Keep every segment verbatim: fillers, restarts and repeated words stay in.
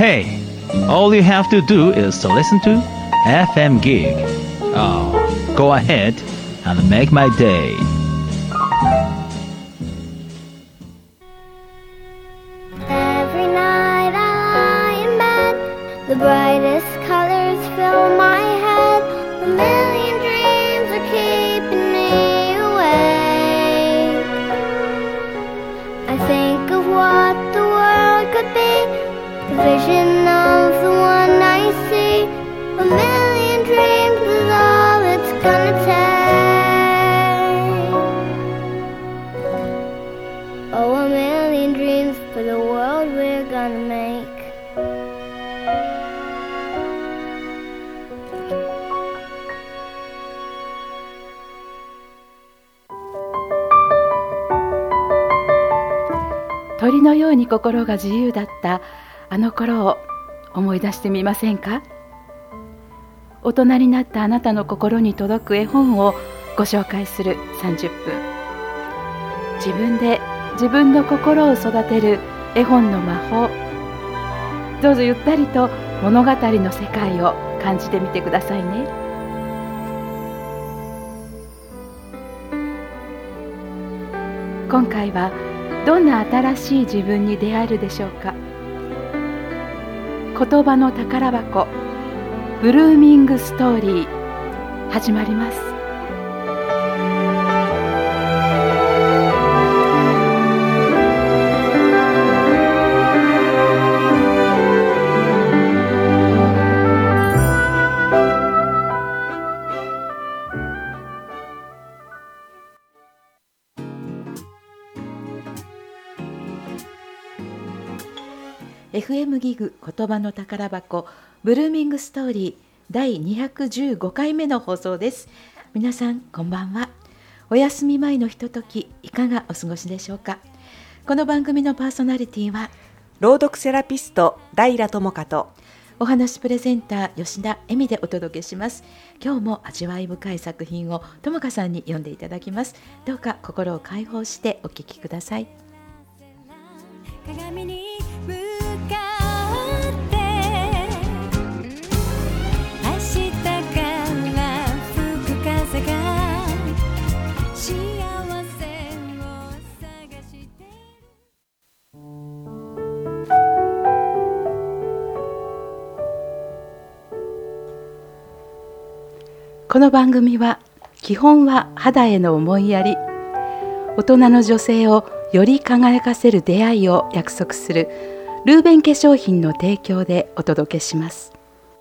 Hey, all you have to do is to listen to エフエム Gig. Oh, go ahead and make my day. Every night I lie in bed, the brightest colors fill my head. A million dreams are keeping me awake. I think of what the world could be, the vision of the one I see. A million dreams is all it's gonna take. Oh, a million dreams for the world we're gonna make. 鳥のように心が自由だったあの頃を思い出してみませんか？大人になったあなたの心に届く絵本をご紹介するさんじゅっぷん。自分で自分の心を育てる絵本の魔法。どうぞゆったりと物語の世界を感じてみてくださいね。今回はどんな新しい自分に出会えるでしょうか。言葉の宝箱ブルーミングストーリー始まります。エフエム ギグ言葉の宝箱ブルーミングストーリーだいにひゃくじゅうごかいめの放送です。皆さんこんばんは。お休み前のひとときいかがお過ごしでしょうか。この番組のパーソナリティは朗読セラピスト平智香とお話プレゼンター吉田恵美でお届けします。今日も味わい深い作品を智香さんに読んでいただきます。どうか心を開放してお聞きください。鏡に向かって明日から吹く風が幸せを探してこの番組は基本は肌への思いやり、大人の女性をより輝かせる出会いを約束するルーベン化粧品の提供でお届けします。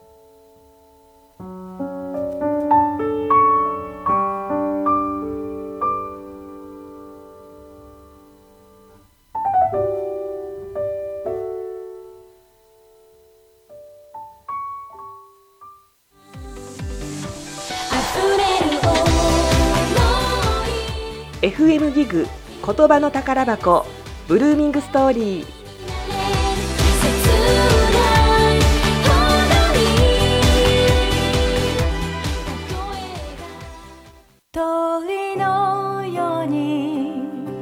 エフエム ギグ言葉の宝箱ブルーミングストーリー。鳥のように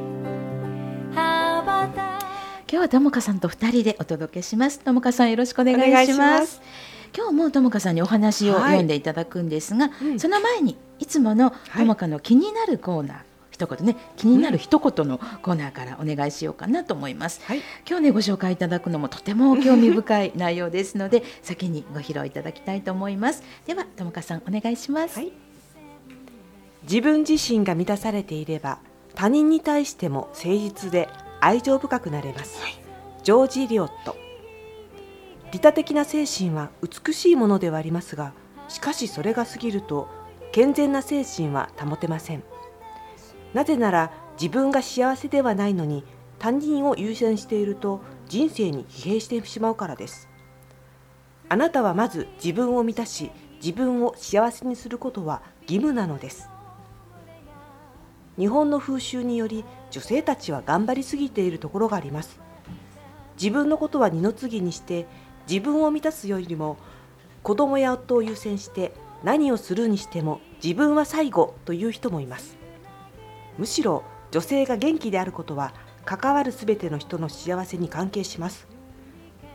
羽ばた今日は智香さんとふたりでお届けします。智香さんよろしくお願いします。今日も智香さんにお話を読んでいただくんですが、はいうん、その前にいつもの智香の気になるコーナー、はい一言ね、気になる一言のコーナーからお願いしようかなと思います、はい、今日ねご紹介いただくのもとても興味深い内容ですので先にご披露いただきたいと思います。では智香さんお願いします、はい、 自分自身が満たされていれば他人に対しても誠実で愛情深くなれます、はい、ジョージ・リオット。利他的な精神は美しいものではありますが、しかしそれが過ぎると健全な精神は保てません。なぜなら自分が幸せではないのに他人を優先していると人生に疲弊してしまうからです。あなたはまず自分を満たし自分を幸せにすることは義務なのです。日本の風習により女性たちは頑張りすぎているところがあります。自分のことは二の次にして自分を満たすよりも子供や夫を優先して何をするにしても自分は最後という人もいます。むしろ女性が元気であることは関わるすべての人の幸せに関係します。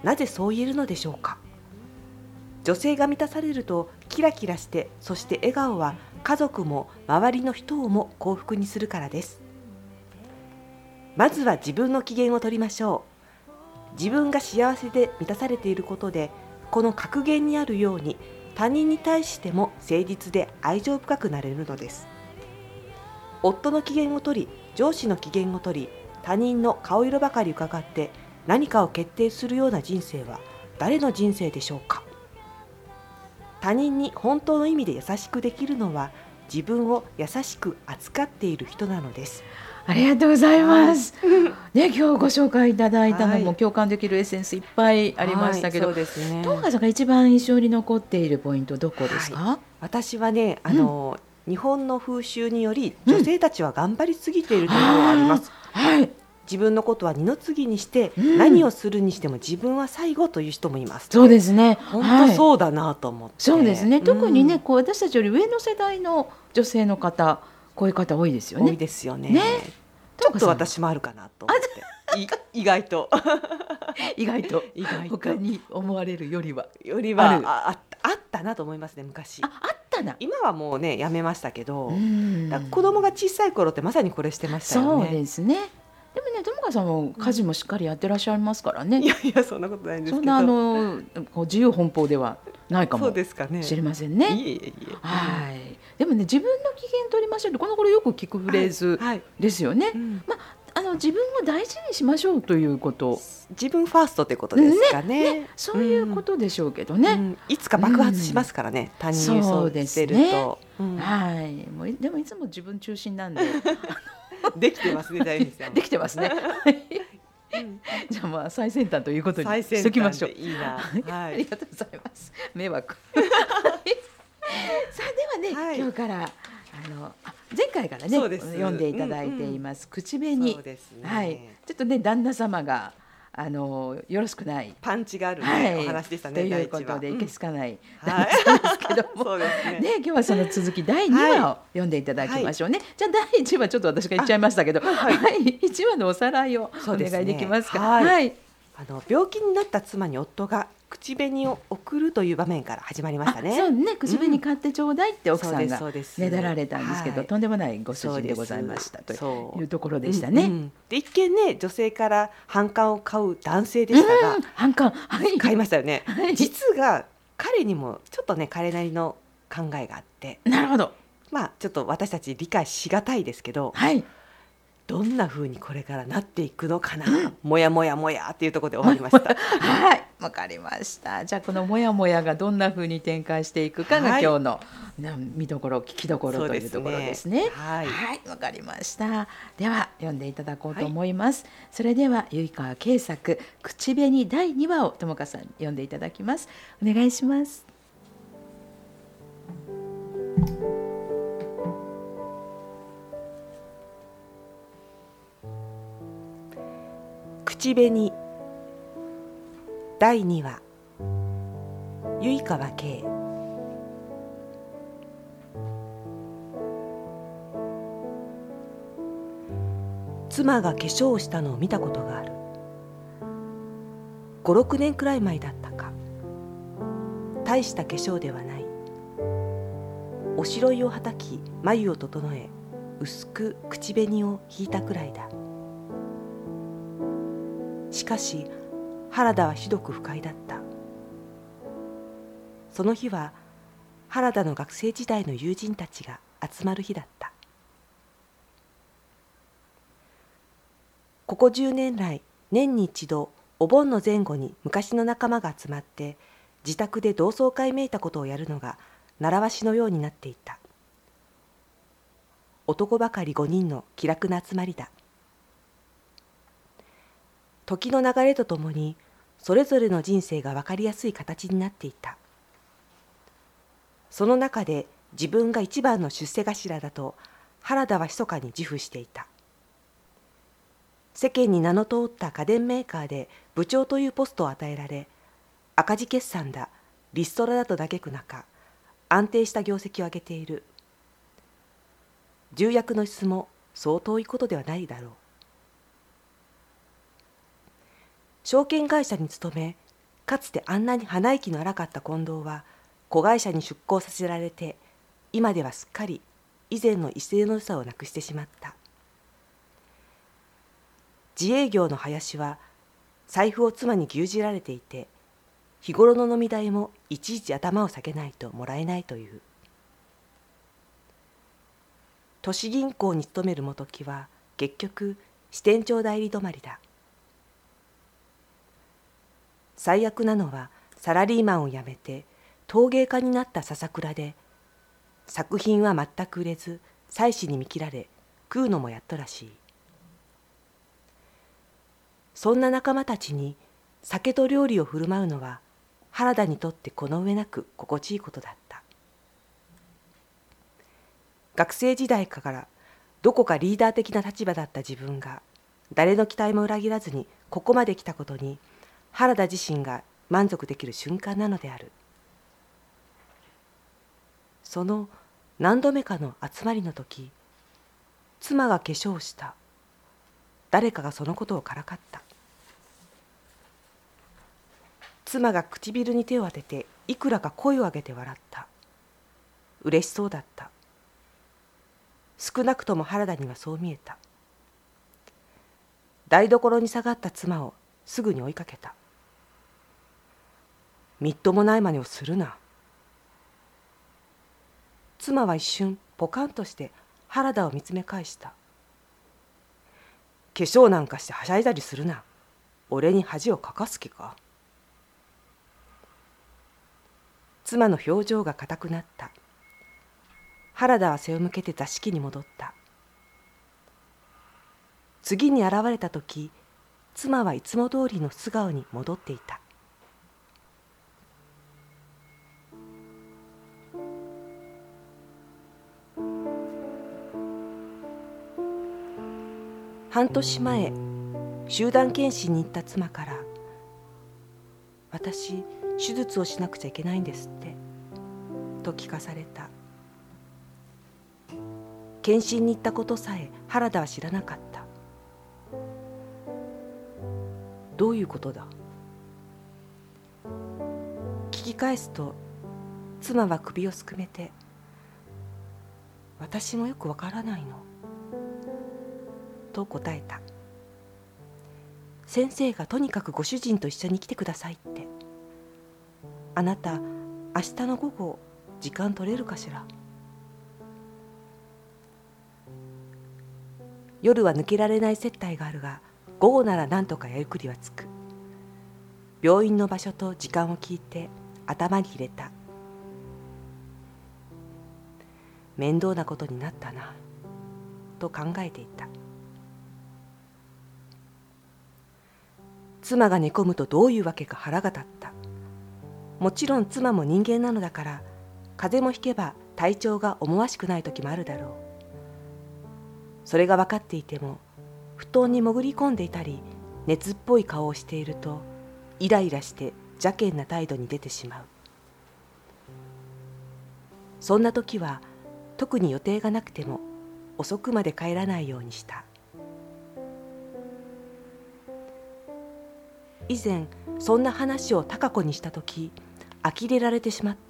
なぜそう言えるのでしょうか。女性が満たされるとキラキラして、そして笑顔は家族も周りの人をも幸福にするからです。まずは自分の機嫌を取りましょう。自分が幸せで満たされていることで、この格言にあるように他人に対しても誠実で愛情深くなれるのです。夫の機嫌を取り、上司の機嫌を取り、他人の顔色ばかり伺って何かを決定するような人生は誰の人生でしょうか。他人に本当の意味で優しくできるのは、自分を優しく扱っている人なのです。 ありがとうございます。ね、今日ご紹介いただいたのも共感できるエッセンスいっぱいありましたけど、 はい、そうですね。 友果さんが一番印象に残っているポイントどこですか？はい、 私はね、あの、うん、日本の風習により女性たちは頑張りすぎているところがあります。うん、はい。自分のことは二の次にして、うん、何をするにしても自分は最後という人もいます。 そうですね。 本当そうだなと思って。はい、 そうですね。特にね、こう私たちより上の世代の女性の方、こういう方多いですよね。 多いですよね。 ね、 ちょっと私もあるかなと思って。意外と意外と意外と他に思われるよりはよりは あ, あ, あったなと思いますね。昔あ, あったな。 今はもうねやめましたけど、だ子供が小さい頃ってまさにこれしてましたよね。 そうですね。でもね、友果さんも家事もしっかりやってらっしゃいますからね。 いやいや、そんなことないんですけど、 そんなあのこう自由奔放ではないかもしれませんね。 いえいえいえ。 はい。でもね、自分の機嫌取りましょうってこの頃よく聞くフレーズですよね。はいはい、うん、まあの自分を大事にしましょうということ、 自分ファーストってことですか ね, ね, ねそういうことでしょうけどね、うん、 いつか爆発しますからね、うん、他人にそうしてると、 ね、うん、はい。もうでもいつも自分中心なんでできてますね。大事できてますね。うん、じゃあまあ最先端ということにしときましょう。 いいな、はい、 ありがとうございます。迷惑。さあではね、はい、今日からあの前回からね読んでいただいています、うんうん、口紅、 そうですね、 はい、ちょっとね旦那様があのよろしくないパンチがある、ね、 はい、 お話でしたね。 ということでいけすかない旦那様ですけども、はい、そうですね。ね、今日はその続きだいにわを読んでいただきましょうね。はい、じゃあだいいちわちょっと私が言っちゃいましたけど、はい、はい、いちわのおさらいをお願いできますか。 はい、 はい、 あの病気になった妻に夫が口紅を送るという場面から始まりましたね。 そうね、口紅買ってちょうだいって奥さんがねだられたんですけど、はい、とんでもないご主人でございましたというところでしたね。うんうん、 で一見ね女性から反感を買う男性でしたが、うん、 反感、はい、 買いましたよね。はい、実が彼にもちょっとね彼なりの考えがあって、 なるほど、 まあちょっと私たち理解しがたいですけど、はい、どんな風にこれからなっていくのかな、うん、もやもやもやっていうところで終わりました。 はい、わかりました。じゃあこのもやもやがどんな風に展開していくかが、はい、今日の見どころ聞きどころというところですね。はい、はい、わかりました。では読んでいただこうと思います。はい、それでは結川慶作口紅だいにわを友果さんに読んでいただきます。お願いします。 口紅だいにわ、結川慶。妻が化粧をしたのを見たことがある。ご、ろくねんくらい前だったか。大した化粧ではない。おしろいをはたき眉を整え、薄く口紅を引いたくらいだ。しかし原田はひどく不快だった。その日は原田の学生時代の友人たちが集まる日だった。ここじゅうねん来、年に一度お盆の前後に昔の仲間が集まって自宅で同窓会めいたことをやるのが習わしのようになっていた。男ばかりごにんの気楽な集まりだ。時の流れとともにそれぞれの人生が分かりやすい形になっていた。その中で自分が一番の出世頭だと原田は密かに自負していた。世間に名の通った家電メーカーで部長というポストを与えられ、赤字決算だ、リストラだと嘆く中、安定した業績を上げている。重役の質もそう遠いことではないだろう。証券会社に勤め、 かつてあんなに鼻息の荒かった近藤は子会社に出向させられて、今ではすっかり以前の威勢の良さをなくしてしまった。自営業の林は財布を妻に牛耳られていて、日頃の飲み代もいちいち頭を下げないともらえないという。都市銀行に勤める元木は結局支店長代理止まりだ。最悪なのはサラリーマンを辞めて陶芸家になった笹倉で、作品は全く売れず妻子に見切られ食うのもやっとらしい。そんな仲間たちに酒と料理を振る舞うのは原田にとってこの上なく心地いいことだった。学生時代からどこかリーダー的な立場だった自分が誰の期待も裏切らずにここまで来たことに、原田自身が満足できる瞬間なのである。その何度目かの集まりの時、妻が化粧した。誰かがそのことをからかった。妻が唇に手を当てていくらか声を上げて笑った。嬉しそうだった。少なくとも原田にはそう見えた。台所に下がった妻をすぐに追いかけた。みっともない真似をするな。妻は一瞬ポカンとして原田を見つめ返した。化粧なんかしてはしゃいだりするな。俺に恥をかかす気か。妻の表情が硬くなった。原田は背を向けて座敷に戻った。次に現れた時、妻はいつも通りの素顔に戻っていた。半年前、集団検診に行った妻から、私、手術をしなくちゃいけないんですって、と聞かされた。検診に行ったことさえ原田は知らなかった。どういうことだ？聞き返すと、妻は首をすくめて、私もよくわからないの。と答えた。先生がとにかくご主人と一緒に来てくださいって。あなた、明日の午後、時間取れるかしら。夜は抜けられない接待があるが、午後なら何とかやりくりはつく。病院の場所と時間を聞いて頭に入れた。面倒なことになったな、と考えていた。妻が寝込むとどういうわけか腹が立った。もちろん妻も人間なのだから、風邪もひけば体調が思わしくない時もあるだろう。それが分かっていても、布団に潜り込んでいたり熱っぽい顔をしていると、イライラして邪険な態度に出てしまう。そんな時は特に予定がなくても遅くまで帰らないようにした。以前そんな話を貴子にした時、呆れられてしまった。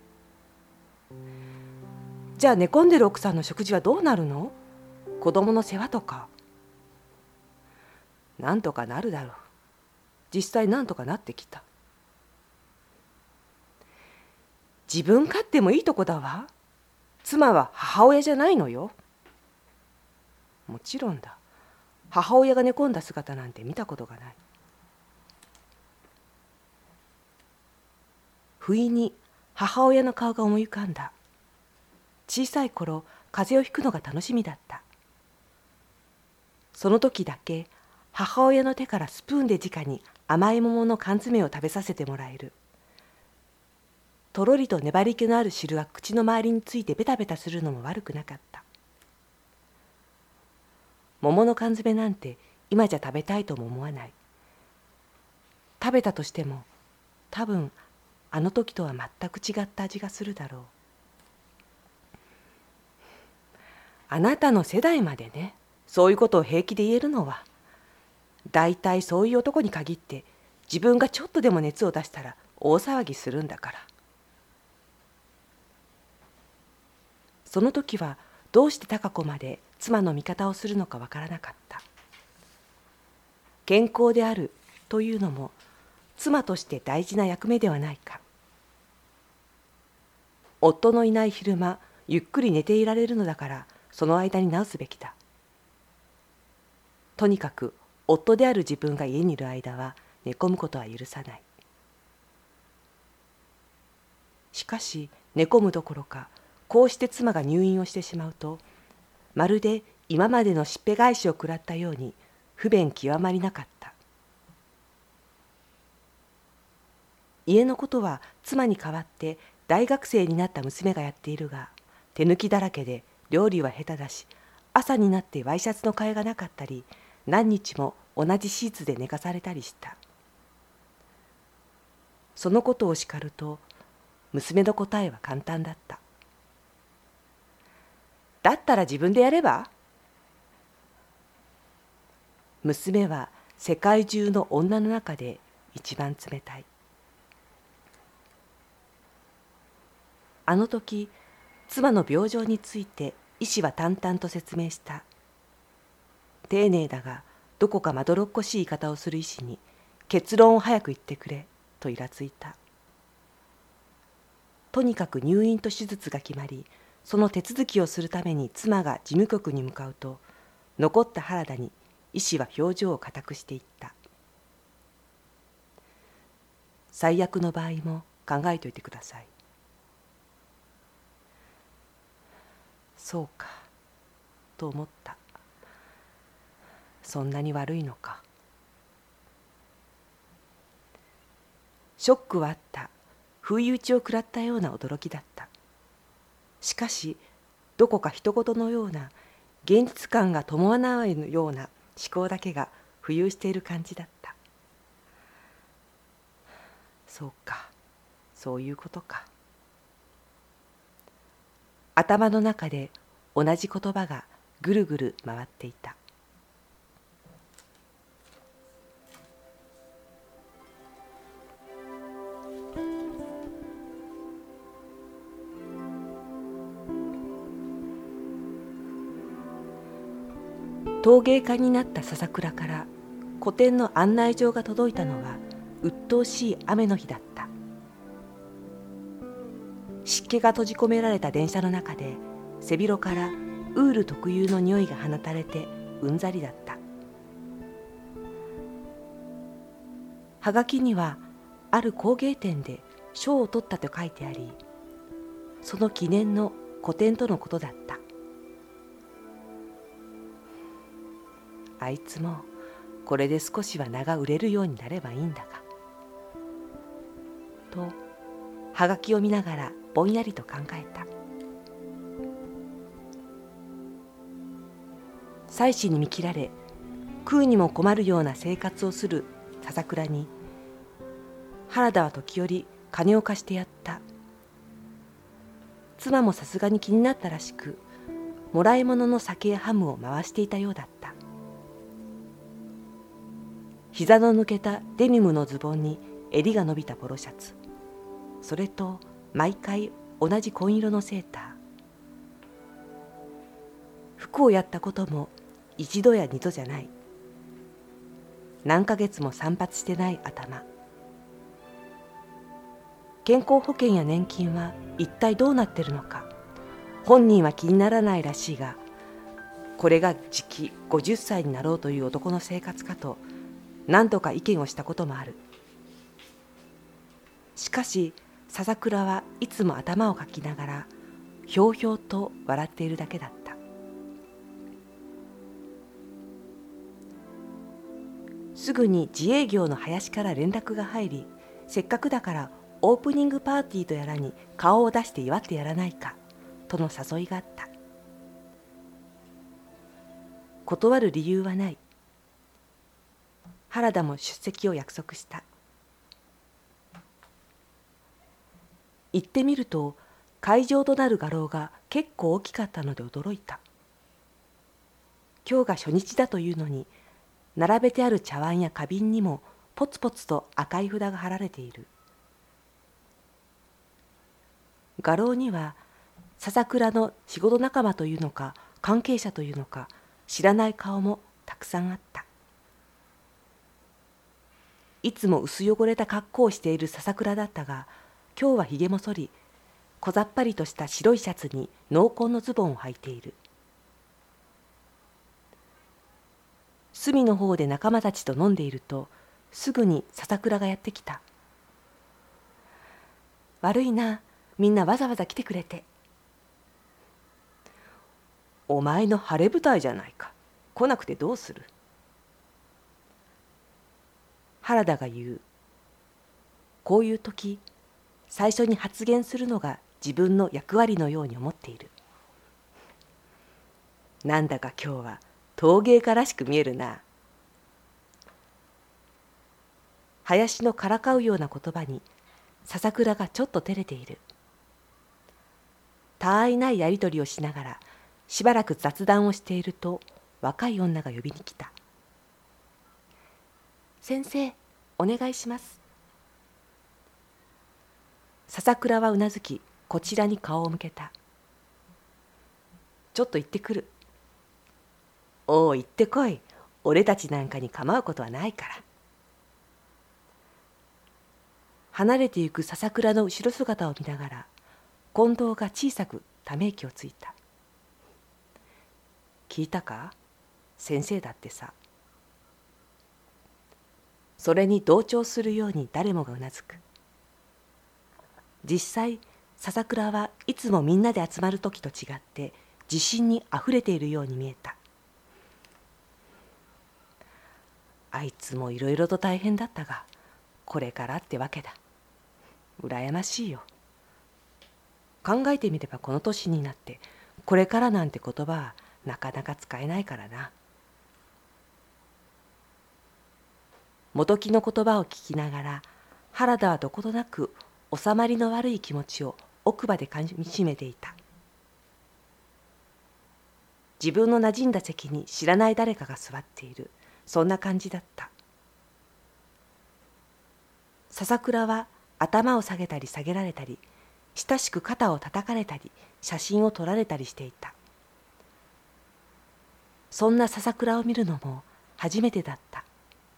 じゃあ寝込んでる奥さんの食事はどうなるの？子供の世話とか。なんとかなるだろう。実際なんとかなってきた。自分勝手もいいとこだわ。妻は母親じゃないのよ。もちろんだ。母親が寝込んだ姿なんて見たことがない。不意に母親の顔が思い浮かんだ。小さい頃、風邪をひくのが楽しみだった。その時だけ母親の手からスプーンで直に甘い桃の缶詰を食べさせてもらえる。とろりと粘り気のある汁は口の周りについてベタベタするのも悪くなかった。桃の缶詰なんて今じゃ食べたいとも思わない。食べたとしても多分あの時とは全く違った味がするだろう。あなたの世代までね、そういうことを平気で言えるのは、だいたいそういう男に限って自分がちょっとでも熱を出したら大騒ぎするんだから。その時はどうして貴子まで妻の味方をするのかわからなかった。健康であるというのも妻として大事な役目ではないか。夫のいない昼間、ゆっくり寝ていられるのだから、その間に治すべきだ。とにかく夫である自分が家にいる間は寝込むことは許さない。しかし寝込むどころか、こうして妻が入院をしてしまうと、まるで今までのしっぺ返しを食らったように不便極まりなかった。家のことは妻に代わって大学生になった娘がやっているが、手抜きだらけで料理は下手だし、朝になってワイシャツの替えがなかったり、何日も同じシーツで寝かされたりした。そのことを叱ると、娘の答えは簡単だった。だったら自分でやれば？娘は世界中の女の中で一番冷たい。あの時、妻の病状について医師は淡々と説明した。丁寧だがどこかまどろっこしい言い方をする医師に、結論を早く言ってくれとイラついた。とにかく入院と手術が決まり、その手続きをするために妻が事務局に向かうと、残った原田に医師は表情を硬くしていった。最悪の場合も考えておいてください。そうか、と思った。そんなに悪いのか。ショックはあった。不意打ちを食らったような驚きだった。しかし、どこか人事のような、現実感が伴わないような思考だけが浮遊している感じだった。そうか、そういうことか。頭の中で同じ言葉がぐるぐる回っていた。陶芸家になった笹倉から個展の案内状が届いたのは鬱陶しい雨の日だった。湿気が閉じ込められた電車の中で背広からウール特有の匂いが放たれてうんざりだった。はがきにはある工芸展で賞を取ったと書いてあり、その記念の個展とのことだった。あいつもこれで少しは名が売れるようになればいいんだが、とはがきを見ながらぼんやりと考えた。妻子に見切られ食うにも困るような生活をする笹倉に、原田は時折金を貸してやった。妻もさすがに気になったらしく、もらい物の酒やハムを回していたようだった。膝の抜けたデニムのズボンに襟が伸びたポロシャツ、それと毎回同じ紺色のセーター。服をやったことも一度や二度じゃない。何ヶ月も散髪してない頭。健康保険や年金は一体どうなってるのか、本人は気にならないらしいが、これがじきごじゅっさいになろうという男の生活かと何度か意見をしたこともある。しかし笹倉はいつも頭をかきながらひょうひょうと笑っているだけだった。すぐに自営業の林から連絡が入り、せっかくだからオープニングパーティーとやらに顔を出して祝ってやらないかとの誘いがあった。断る理由はない。原田も出席を約束した。行ってみると会場となる画廊が結構大きかったので驚いた。今日が初日だというのに、並べてある茶碗や花瓶にもポツポツと赤い札が貼られている。画廊には笹倉の仕事仲間というのか関係者というのか知らない顔もたくさんあった。いつも薄汚れた格好をしている笹倉だったが、今日はひげも剃り、小ざっぱりとした白いシャツに濃紺のズボンを履いている。隅の方で仲間たちと飲んでいると、すぐに笹倉がやってきた。悪いな、みんなわざわざ来てくれて。お前の晴れ舞台じゃないか。来なくてどうする。原田が言う。こういう時、最初に発言するのが自分の役割のように思っている。なんだか今日は陶芸家らしく見えるな。林のからかうような言葉に笹倉がちょっと照れている。たあいないやりとりをしながらしばらく雑談をしていると、若い女が呼びに来た。先生、お願いします。笹倉はうなずき、こちらに顔を向けた。ちょっと行ってくる。おお、行ってこい。俺たちなんかに構うことはないから。離れてゆく笹倉の後ろ姿を見ながら、近藤が小さくため息をついた。聞いたか？先生だってさ。それに同調するように誰もがうなずく。実際、笹倉はいつもみんなで集まる時と違って自信にあふれているように見えた。あいつもいろいろと大変だったが、これからってわけだ。羨ましいよ。考えてみればこの年になってこれからなんて言葉はなかなか使えないからな。元木の言葉を聞きながら原田はどことなく収まりの悪い気持ちを奥歯でかみしめていた。自分の馴染んだ席に知らない誰かが座っている、そんな感じだった。笹倉は頭を下げたり下げられたり、親しく肩を叩かれたり写真を撮られたりしていた。そんな笹倉を見るのも初めてだった。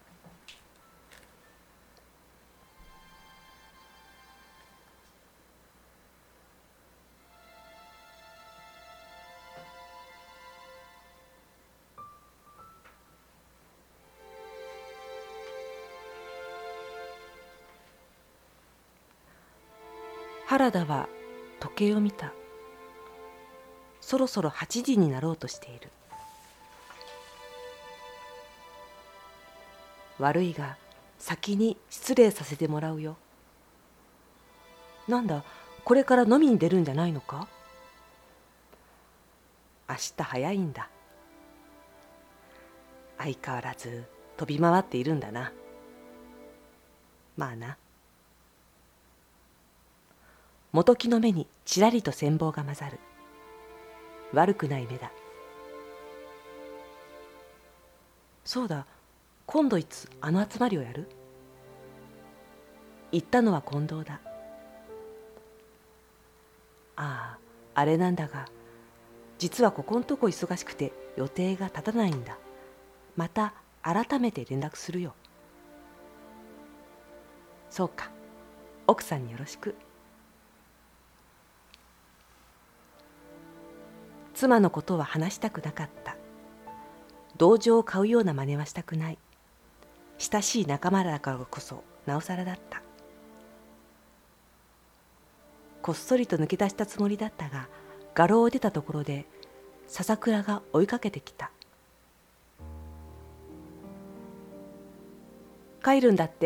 原田は時計を見た。そろそろはちじになろうとしている。悪いが先に失礼させてもらうよ。なんだ、これから飲みに出るんじゃないのか？明日早いんだ。相変わらず飛び回っているんだな。まあな。元木の目にちらりと羨望が混ざる。悪くない目だ。そうだ、今度いつあの集まりをやる？言ったのは近藤だ。ああ、あれなんだが、実はここんとこ忙しくて予定が立たないんだ。また改めて連絡するよ。そうか、奥さんによろしく。妻のことは話したくなかった。同情を買うような真似はしたくない。親しい仲間だからこそなおさらだった。こっそりと抜け出したつもりだったが、画廊を出たところで笹倉が追いかけてきた。帰るんだって？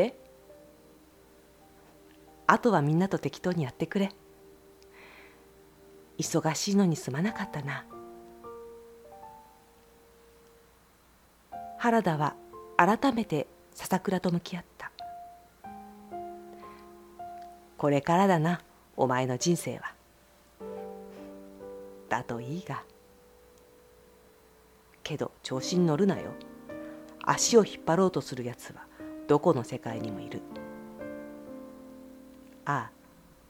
あとはみんなと適当にやってくれ。忙しいのにすまなかったな。原田は改めて笹倉と向き合った。これからだな、お前の人生は。だといいが。けど調子に乗るなよ。足を引っ張ろうとするやつはどこの世界にもいる。ああ、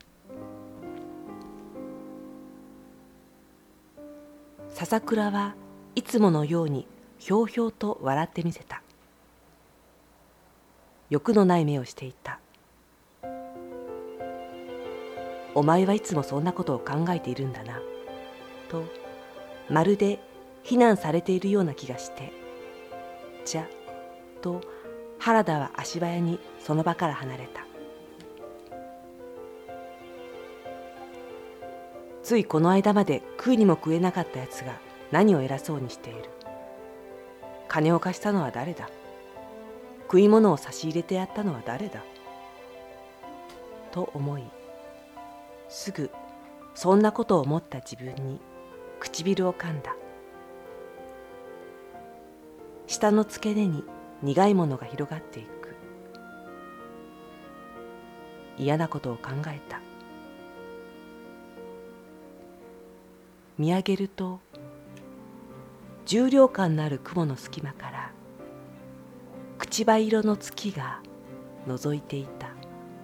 笹倉はいつものようにひょうひょうと笑ってみせた。欲のない目をしていた。お前はいつもそんなことを考えているんだな、とまるで非難されているような気がして、じゃと原田は足早にその場から離れた。ついこの間まで食うにも食えなかったやつが何を偉そうにしている。金を貸したのは誰だ。食い物を差し入れてやったのは誰だ。と思い、すぐそんなことを思った自分に唇を噛んだ。舌の付け根に苦いものが広がっていく。嫌なことを考えた。見上げると重量感のある雲の隙間から朽葉色の月が覗いていた。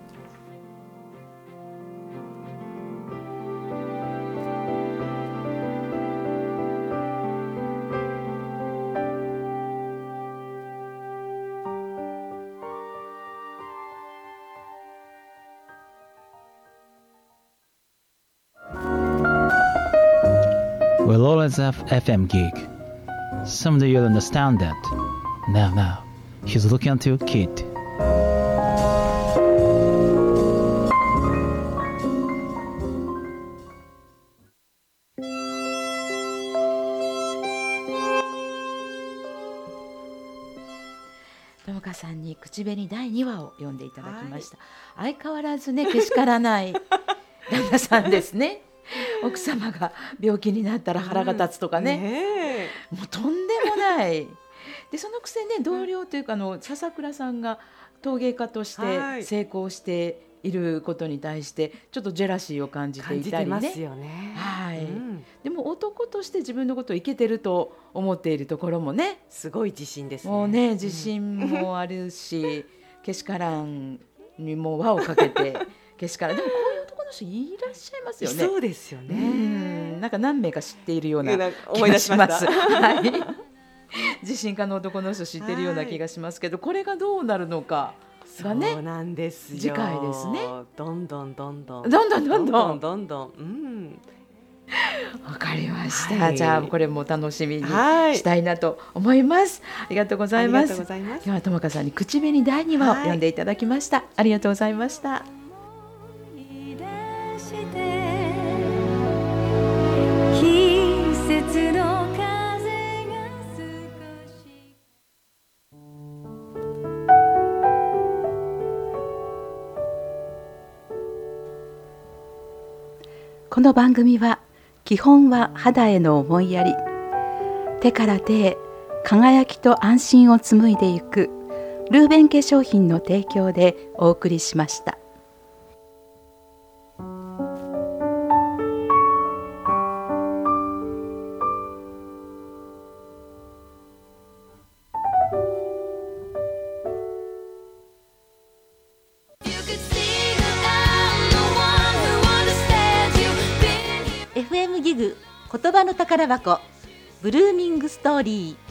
We'll always have F M gig. Someday you'll understand that. Now, now, he's looking at your kid. 友果さんに口紅だいにわを読んでいただきました。はい、相変わらずね、けしからない旦那さんですね。奥様が病気になったら腹が立つとかね、うん、ねもうとんでもないで、そのくせね、同僚というかあの笹倉さんが陶芸家として成功していることに対してちょっとジェラシーを感じていたりね。 感じてますよね。 はい、 うん、 でも男として自分のことをイケてると思っているところもね、 すごい自信ですね。 もうね、自信もあるし、けしからんにも輪をかけてけしからんでもこういう男の人いらっしゃいますよね。 そうですよね。うん、 なんか何名か知っているような思い出しました。 はい、自信家の男の人知っているような気がしますけど、これがどうなるのかがね、 そうなんですよ。 次回ですね。 どんどんどんどんどんどんどんどんどんどん、うん、 わかりました、 はい、 じゃあこれも楽しみにしたいなと思います。ありがとうございます。今日は友果さんに口紅だいにわを読んでいただきました。ありがとうございました。 この番組は基本は肌への思いやり、手から手へ輝きと安心を紡いでいくルーベン化粧品の提供でお送りしました。 エフエム ギグ言葉の宝箱ブルーミングストーリー。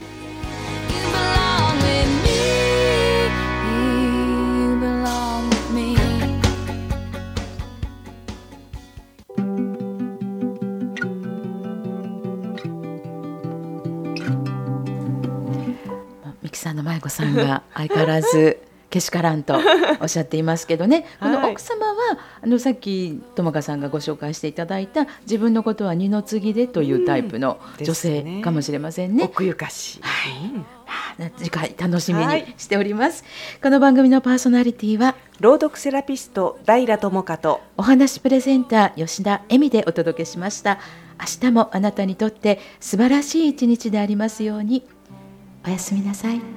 ミキさんの舞子さんが相変わらずけしからんとおっしゃっていますけどね、この奥様は、はい、あのさっき友果さんがご紹介していただいた自分のことは二の次でというタイプの女性かもしれませんね。 奥ゆかしい、 はい、次回楽しみにしております、はい、この番組のパーソナリティは朗読セラピスト平智香とお話プレゼンター吉田恵美でお届けしました。明日もあなたにとって素晴らしい一日でありますように。おやすみなさい。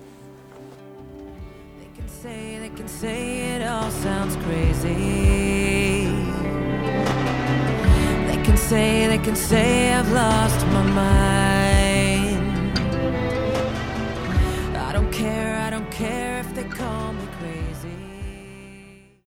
Say it all sounds crazy. They can say, they can say I've lost my mind. I I don't care, I don't care if they call me crazy.